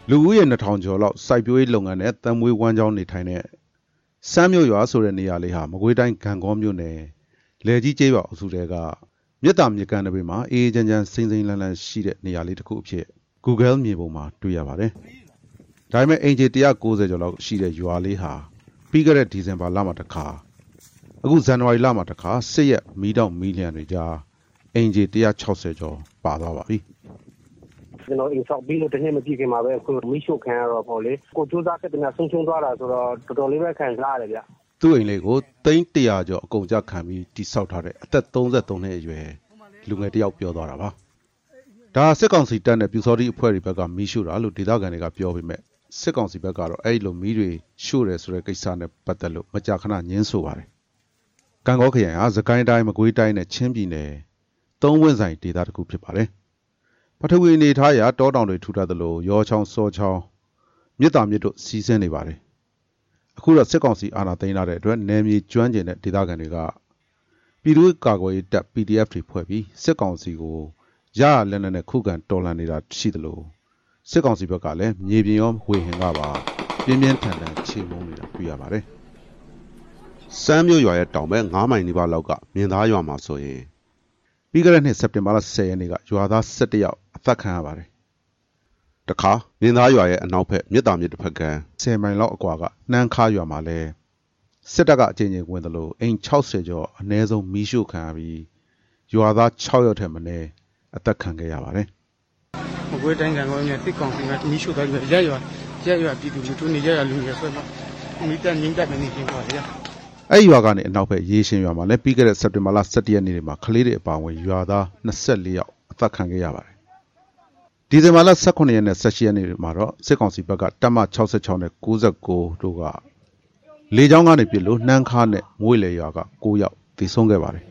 လူဦးရေ2000ကျော်လောက်စိုက်ပျိုးရေးလုပ်ငန်းနဲ့တံမွေးဝမ်းကြောင်းနေထိုင်တဲ့စမ်းမြို့ရွာဆိုတဲ့နေရာလေးဟာမကွေးတိုင်းဂံကောမြို့နယ်လယ်ကြီးကျေးရွာအုပ်စုတွေကမြစ်တာမြစ်ကမ်းတွေမှာအေးချမ်းချမ်းစိမ့်စိမ့်လန်းလန်းရှိတဲ့နေရာလေးတစ်ခုအဖြစ် Google မြေပုံမှာတွေ့ရပါတယ်။ဒါပေမဲ့အင်ဂျီ190ကျော်လောက်ရှိတဲ့ရွာလေးဟာပြီးခဲ့တဲ့ဒီဇင်ဘာလမှာတစ်ခါအခုဇန်နဝါရီလမှာတစ်ခါစစ်ရက်မီးတောင်မီးလျံတွေကြားအင်ဂျီ160ကျော်ပါသွားပါပြီ။ကျွန်တော်အိမ်ဆောက်ပြီးလို့တစ်နှစ်မပြည့်ခင်မှာပဲအခုမိရှုခံရတော့ပေါ့လေကိုကြိုးစားခဲ့တဲ့ဆုံးရှုံးသွားတာဆိုတော့တော်တော်လေးပဲခံစားရတယ်ဗျသူ့အိမ်လေးကို300ကျော်အကုန်ကြခံပြီးတိဆောက်ထားတဲ့အသက်33နှစ်အရွယ်လူငယ်တစ်ယောက်ပြောသွားတာပါဒါစစ်ကောင်စီတပ်နဲ့ပြူစောတိအဖွဲ့တွေဘက်ကမီးရှို့တာလို့ဒေသခံတွေကပြောပေမဲ့စစ်ကောင်စီဘက်ကတော့အဲ့လိုမီးတွေရှို့တယ်ဆိုတဲ့ကိစ္စနဲ့ပတ်သက်လို့မကြာခဏညင်းဆိုပါတယ်ကံကောခရိုင်ဟာစကိုင်းတိုင်းမကွေးတိုင်းနဲ့ချင်းပြည်နယ်သုံးဝန်းဆိုင်ဒေသတစ်ခုဖြစ်ပါတယ်ပထဝီအနေထားအရတောတောင်တွေထူထပ်သလိုရောချောင်းစောချောင်းမြစ်တာမြစ်တို့စီးဆင်းနေပါတယ်အခုတော့စစ်ကောင်စီအာဏာသိမ်းလာတဲ့အတွက်နယ်မြေကျွမ်းကျင်တဲ့ဒေသခံတွေကပြည်သူ့ကာကွယ်ရေးတပ် PDF တွေဖွဲ့ပြီးစစ်ကောင်စီကိုရရလက်နက်နဲ့ခုခံတော်လှန်နေတာရှိသလိုစစ်ကောင်စီဘက်ကလည်းမြေပြင်ရောဝေဟင်ကပါပြင်းပြင်းထန်ထန်ချေမှုန်းနေတာတွေ့ရပါတယ်စမ်းမြို့ရွာရဲ့တောင်ဘက်9မိုင်နီးပါးလောက်ကမြင်းသားရွာမှာဆိုရင်ပြီးခဲ့တဲ့နှစ်စက်တင်ဘာလ10ရက်နေ့ကရွာသား17ယောက်အသက်ခံရပါတယ်တခါမြင်းသားရွာရဲ့အနောက်ဘက်မြစ်တာမြစ်တစ်ဖက်က10မိုင်လောက်အကွာကနှမ်းခါရွာမှာလဲစစ်တပ်ကအကြိမ်ကြိမ်ဝင်သလိုအိမ်60ကျော်အနည်းဆုံးမီးရှို့ခံရပြီးရွာသား6ယောက်ထက်မနည်းအသက်ခံခဲ့ရပါတယ်မကွေးတိုင်းကံကောင်းနဲ့တစ်ကောင်စီကမီးရှို့သွားပြီးရရွာပြည်သူလူထုနေရလူတွေဆွဲမှာမိတက်ငိမ့်တက်နေပြင်ပါလေအဲ့ရွာကနေအနောက်ဘက်ရေရှင်ရွာမှာလည်းပြီးခဲ့တဲ့စက်တင်ဘာလ17ရက်နေ့မှာကလေးတွေအပါအဝင်ရွာသား24ယောက်အသက်ခံခဲ့ရပါတယ်ဒီဇင်ဘာလ18ရက်နဲ့18ရက်နေ့မှာတော့စစ်ကောင်စီဘက်ကတပ်မ66နဲ့69တို့ကလေကြောင်းကနေပြစ်လို့နှမ်းခါနဲ့မွေးလေရွာက9ယောက်သေဆုံးခဲ့ပါတယ်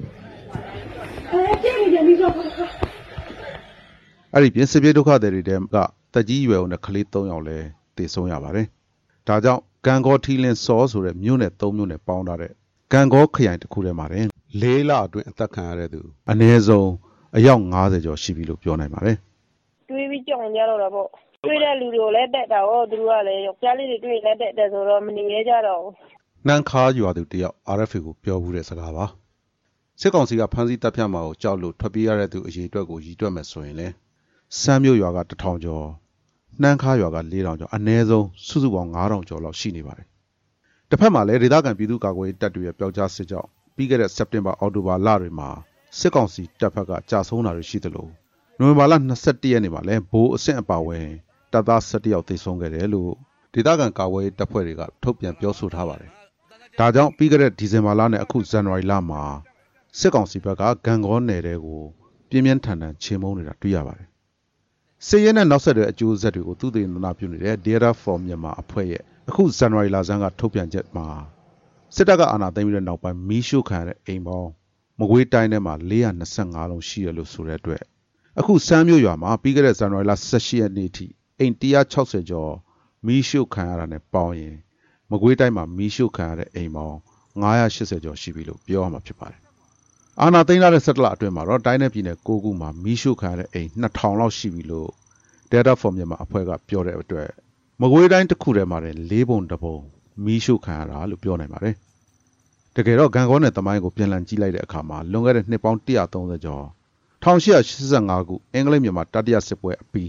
အဲ့ဒီပြင်စစ်ပြေးဒုက္ခသည်တွေတဲကတက်ကြီးရွယ်ဦးနဲ့ကလေး3ယောက်လည်းသေဆုံးရပါတယ်ဒါကြောင့်ကံကောထီလင်းစောဆိုတဲ့မြို့နယ်3မြို့နယ်ပေါင်းထားတဲ့ကံကောခရိုင်တစ်ခုထဲမှာတင်4လအတွင်းအသက်ခံရတဲ့သူအနည်းဆုံးအယောက်90ကျော်ရှိပြီလို့ပြောနိုင်ပါတယ်တွေးပြီးကြောင်ကြတော့တာပေါ့တွေးတဲ့လူတွေကိုလည်းတက်တာဟောသူတို့ကလည်းယောက်ျားလေးတွေတွေးလည်းတက်တယ်ဆိုတော့မနေရကြတော့ဘူးနှမ်းခါရွာသူတယောက် RFA ကိုပြောဘူးတဲ့စကားပါစစ်ကောင်စီကဖမ်းဆီးတပ်ဖြတ်မှာကိုကြောက်လို့ထွက်ပြေးရတဲ့သူအရေးအတွက်ကိုရည်တွက်မယ်ဆိုရင်လေစမ်းမြို့ရွာက1000ကျော်နှမ်းခါရွာက4000ကျော်အနည်းဆုံးစုစုပေါင်း9000ကျော်လောက်ရှိနေပါတယ်တစ်ဖက်မှာလည်းဒေသခံပြည်သူ့ကာကွယ်ရေးတပ်တွေရဲ့ပျောက်ကြားစစ်ကြောင့်ပြီးခဲ့တဲ့စက်တင်ဘာအောက်တိုဘာလတွေမှာစစ်ကောင်စီတပ်ဖက်ကကြာဆုံးတာတွေရှိသလိုနိုဝင်ဘာလ21ရက်နေ့မှာလည်းဘိုးအဆင့်အပါဝင်တပ်သား17ယောက်သေဆုံးခဲ့တယ်လို့ဒေသခံကာကွယ်ရေးတပ်ဖွဲ့တွေကထုတ်ပြန်ပြောဆိုထားပါတယ်ဒါကြောင့်ပြီးခဲ့တဲ့ဒီဇင်ဘာလနဲ့အခုဇန်နဝါရီလမှာစစ်ကောင်စီဘက်ကဂံကောနယ်တွေကိုပြင်းပြင်းထန်ထန်ချေမှုန်းနေတာတွေ့ရပါတယ်စစ်ရဲနဲ့နောက်ဆက်တွဲအကျိုးဆက်တွေကိုသူတည်နာပြုနေတဲ့ Data for Myanmar အဖွဲ့ရဲ့အခုဇန်နဝါရီလဆန်းကထုတ်ပြန်ချက်မှာစစ်တပ်ကအာဏာသိမ်းပြီးတဲ့နောက်ပိုင်းမီးရှို့ခံရတဲ့အိမ်ပေါင်းမကွေးတိုင်းထဲမှာ425လုံးရှိရလို့ဆိုတဲ့အတွက်အခုစမ်းမြို့ရွာမှာပြီးခဲ့တဲ့ဇန်နဝါရီလ18ရက်နေ့ထိအိမ်160ကျော်မီးရှို့ခံရတာနဲ့ပေါင်းရင်မကွေးတိုင်းမှာမီးရှို့ခံရတဲ့အိမ်ပေါင်း980ကျော်ရှိပြီလို့ပြောရမှာဖြစ်ပါတယ်အာဏာသိမ်းလာတဲ့17လအတွင်းမှာတော့တိုင်းနယ်ပြည်နယ်9ခုမှာမီးရှို့ခံရတဲ့အိမ်2000လောက်ရှိပြီလို့ Data for Myanmar အဖွဲ့ကပြောတဲ့အတွက်မကွေးတိုင်းတစ်ခုထဲမှာလည်း4ပုံတစ်ပုံမီးရှို့ခံရတာလို့ပြောနိုင်ပါတယ်တကယ်တော့ဂံကောနယ်သမိုင်းကိုပြန်လည်ကြည့်လိုက်တဲ့အခါမှာလွန်ခဲ့တဲ့နှစ်ပေါင်း130ကျော်1885ခုအင်္ဂလိပ်မြန်မာတတိယစစ်ပွဲအပြီး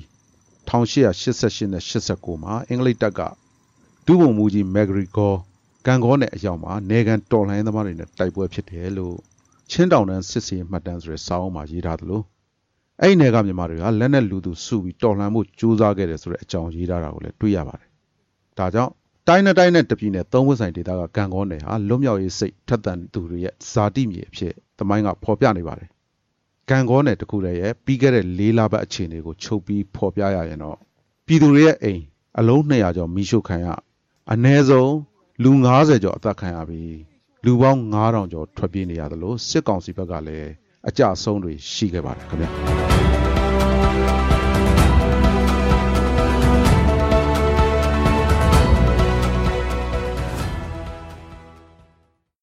1888နဲ့89မှာအင်္ဂလိပ်တပ်ကဒုဗိုလ်မှူးကြီးမက်ဂရီဂေါဂံကောနယ်အရောက်မှာနေကန်တော်လှန်ရေးသမားတွေနဲ့တိုက်ပွဲဖြစ်တယ်လို့ချင်းတောင်တန်းစစ်စေးမှတ်တမ်းဆိုတဲ့စာအုပ်မှာရေးထားသလိုအဲ့ဒီနယ်ကမြန်မာတွေကလက်နဲ့လူသူစုပြီးတော်လှန်မှုကြိုးစားခဲ့တယ်ဆိုတဲ့အကြောင်းရေးထားတာကိုလည်းတွေ့ရပါတယ်ဒါကြောင့်တိုင်းနဲ့တပြည်နယ်သုံးဝန်းဆိုင်ဒေသကဂံကောနယ်ဟာလွတ်မြောက်ရေးစိတ်ထက်သန်သူတွေရဲ့ဇာတိမြေအဖြစ်သမိုင်းကဖော်ပြနေပါတယ်ဂံကောနယ်တစ်ခုတည်းရဲ့ပြီးခဲ့တဲ့4လပတ်အခြေအနေကိုချုပ်ပြီးဖော်ပြရရင်တော့ပြည်သူတွေရဲ့အိမ်အလုံး200ကျော်မီးရှို့ခံရအနည်းဆုံးလူ90ကျော်အသက်ခံရပြီးလူပေါင်း9000ကျော်ထွက်ပြေးနေရတယ်လို့စစ်ကောင်စီဘက်ကလည်းအကြအဆုံးတွေရှိခဲ့ပါတယ်ခင်ဗျာ